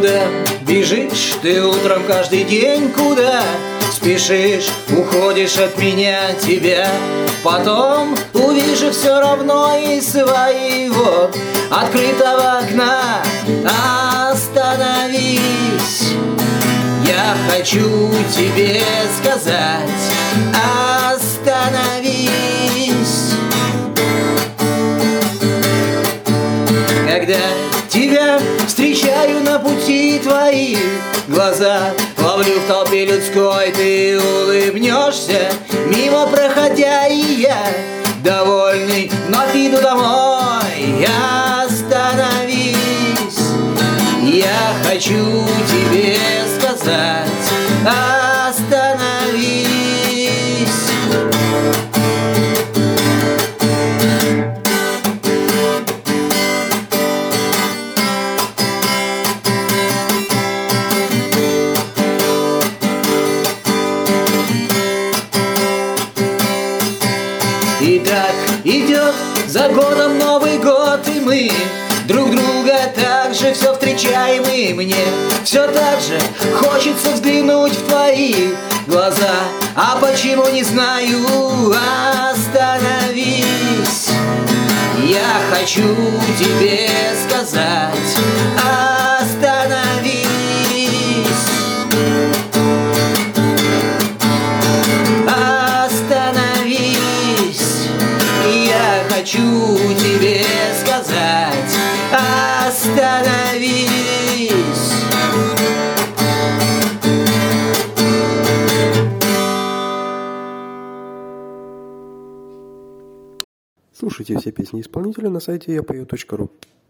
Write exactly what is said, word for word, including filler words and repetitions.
Куда бежишь ты утром каждый день? Куда спешишь, уходишь от меня, тебя? Потом увижу все равно из своего открытого окна. Остановись, я хочу тебе сказать. Остановись. Когда тебя встречаю на пути, твои глаза ловлю в толпе людской, ты улыбнешься, мимо проходя, и я, довольный, вновь иду домой. Остановись, я хочу тебе сказать. Остановись. И так идет за годом Новый год, и мы друг друга так же все встречаем, и мне все так же хочется взглянуть в твои глаза. А почему, не знаю. Остановись, я хочу тебе сказать. Остановись. Я хочу тебе сказать. Остановись. Слушайте все песни исполнителя на сайте я пою точка ру.